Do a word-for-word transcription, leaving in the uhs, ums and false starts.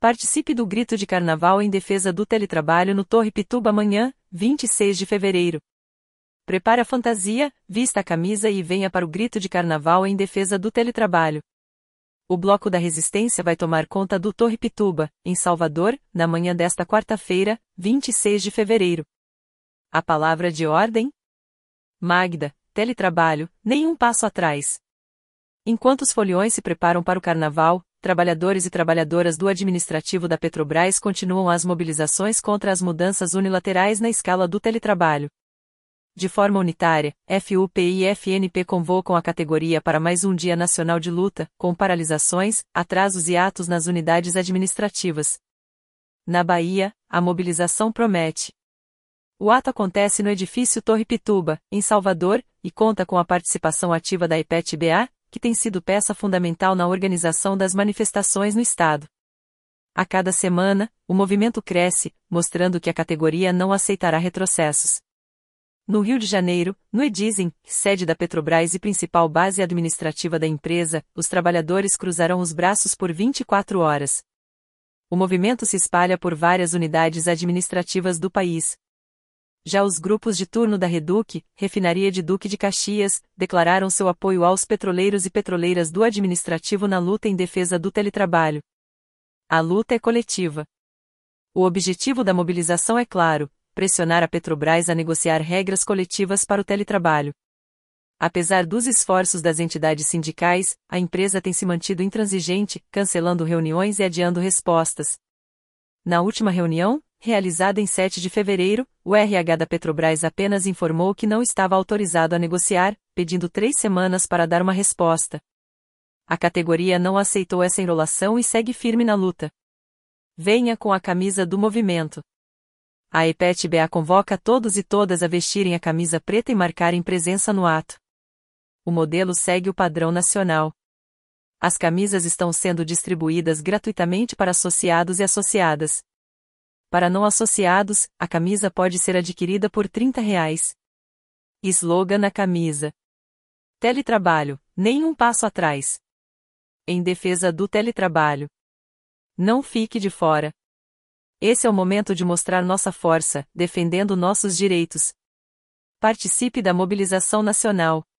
Participe do Grito de Carnaval em defesa do teletrabalho no Torre Pituba amanhã, vinte e seis de fevereiro. Prepare a fantasia, vista a camisa e venha para o Grito de Carnaval em defesa do teletrabalho. O Bloco da Resistência vai tomar conta do Torre Pituba, em Salvador, na manhã desta quarta-feira, vinte e seis de fevereiro. A palavra de ordem? Magda, teletrabalho, nenhum passo atrás. Enquanto os foliões se preparam para o Carnaval, trabalhadores e trabalhadoras do administrativo da Petrobras continuam as mobilizações contra as mudanças unilaterais na escala do teletrabalho. De forma unitária, F U P e F N P convocam a categoria para mais um dia nacional de luta, com paralisações, atrasos e atos nas unidades administrativas. Na Bahia, a mobilização promete. O ato acontece no edifício Torre Pituba, em Salvador, e conta com a participação ativa da E P E T B A, que tem sido peça fundamental na organização das manifestações no Estado. A cada semana, o movimento cresce, mostrando que a categoria não aceitará retrocessos. No Rio de Janeiro, no Edizem, sede da Petrobras e principal base administrativa da empresa, os trabalhadores cruzarão os braços por vinte e quatro horas. O movimento se espalha por várias unidades administrativas do país. Já os grupos de turno da Reduc, Refinaria de Duque de Caxias, declararam seu apoio aos petroleiros e petroleiras do administrativo na luta em defesa do teletrabalho. A luta é coletiva. O objetivo da mobilização é claro: pressionar a Petrobras a negociar regras coletivas para o teletrabalho. Apesar dos esforços das entidades sindicais, a empresa tem se mantido intransigente, cancelando reuniões e adiando respostas. Na última reunião, realizada em sete de fevereiro, o R H da Petrobras apenas informou que não estava autorizado a negociar, pedindo três semanas para dar uma resposta. A categoria não aceitou essa enrolação e segue firme na luta. Venha com a camisa do movimento. A E P E T B A convoca todos e todas a vestirem a camisa preta e marcarem presença no ato. O modelo segue o padrão nacional. As camisas estão sendo distribuídas gratuitamente para associados e associadas. Para não associados, a camisa pode ser adquirida por trinta reais. Slogan na camisa: Teletrabalho, nenhum passo atrás. Em defesa do teletrabalho. Não fique de fora. Esse é o momento de mostrar nossa força, defendendo nossos direitos. Participe da mobilização nacional.